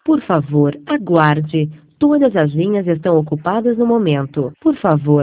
Por favor, aguarde. Todas as linhas estão ocupadas no momento. Por favor.